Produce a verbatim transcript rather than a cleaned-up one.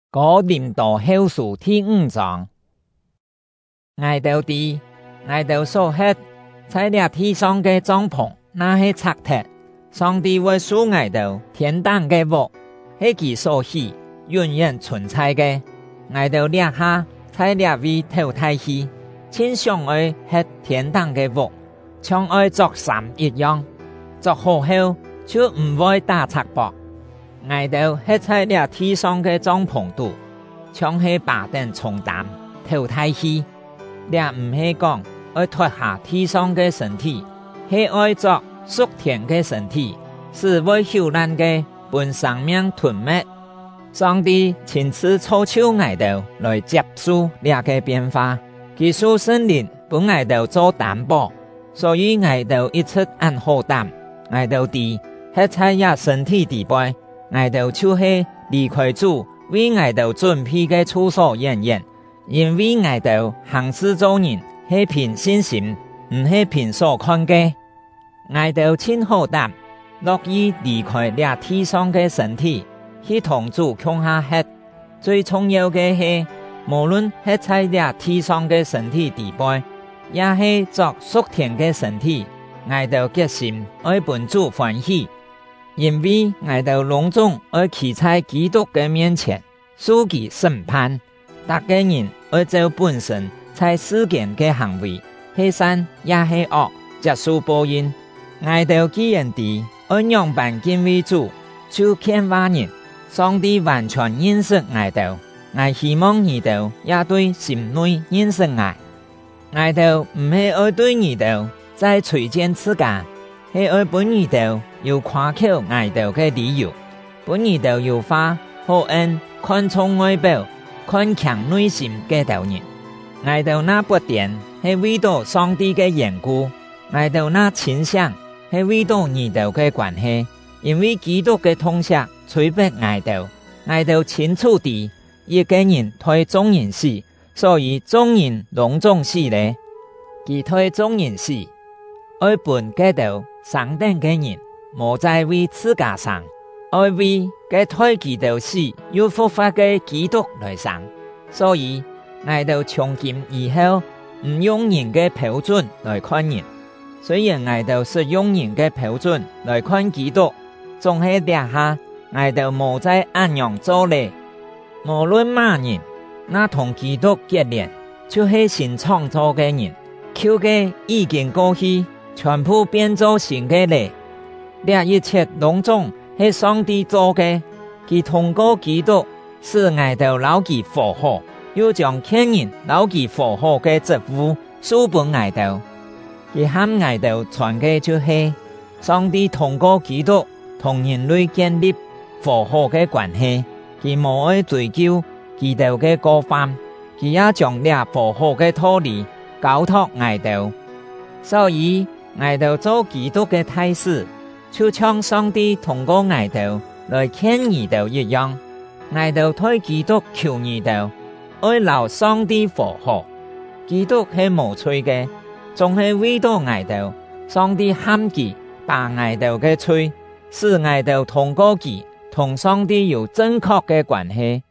哥林多後書第五章，愛到地，愛到所吃，在這地上嘅帳篷，那是拆鐵。上帝會賜愛到天堂嘅屋，係其所喜，永遠存在嘅。愛到兩下，在兩位淘汰去，親像愛吃天堂嘅屋，像愛作衫一樣，作好後就唔會打擦薄。愛到係在這地上嘅帳篷度，像係把燈重擔淘汰去，這唔係講愛脫下地上嘅身體，係愛作屬天嘅身體，是會朽爛嘅本生命吞滅。上帝親自操手愛到來接受這個變化，其數聖靈本愛到做擔保，所以愛到一出按好擔，愛到地係在這身體地背。愛到就係離開主，為愛到準備嘅處所演員，因為愛到行事做人係憑信心，唔係憑所看嘅。愛到親好擔，樂意離開這地上嘅身體，去同主共下吃。最重要嘅係，無論係在這地上嘅身體地背，也係作屬天嘅身體，愛到決心愛本主歡喜。因為愛到隆重而企在基督嘅面前，受其審判。逐個人而照本身在世間嘅行為，係善也係惡，接受報應。愛到既然地而樣般敬畏主，就勸話人，上帝完全認識愛到，愛希望你到也對心內認識愛。愛到唔係愛對你到在隨見自家，係愛本你到有誇口愛到嘅理由，本你到有花好恩看重外表，看強內心嘅道人。愛到那不點係為到上帝嘅緣故，愛到那傾向係為到你到嘅關係，因為基督嘅痛錫催逼愛到，愛到清楚地一個人對眾人死，所以眾人隆重死咧，佢對眾人死，愛本嘅道上等嘅人。無在為自家生，愛為嘅推基督死又復活嘅基督來生，所以愛到從今以後唔用人嘅標準來看人。雖然愛到是用人嘅標準來看基督，總係底下愛到無在按樣做咧。無論乜人，那同基督結連，就是新創造嘅人，舊嘅已經過去，全部變做新嘅咧。這一切攏總係上帝做嘅，佢通過基督使愛到留其復活，又將勸人留其復活嘅職務授本愛到。佢喊愛到傳嘅就係上帝通過基督同人類建立復活嘅關係，佢無愛追究基督嘅過犯，佢也將這復活嘅道理交託愛到。所以愛到做基督嘅大使，就像上帝通過愛到來勸義道一樣，愛到對基督求義道，愛留上帝復活。基督係無罪嘅，總係為到愛到，上帝喊佢把愛到嘅罪，使愛到通過佢同上帝有正確嘅關係。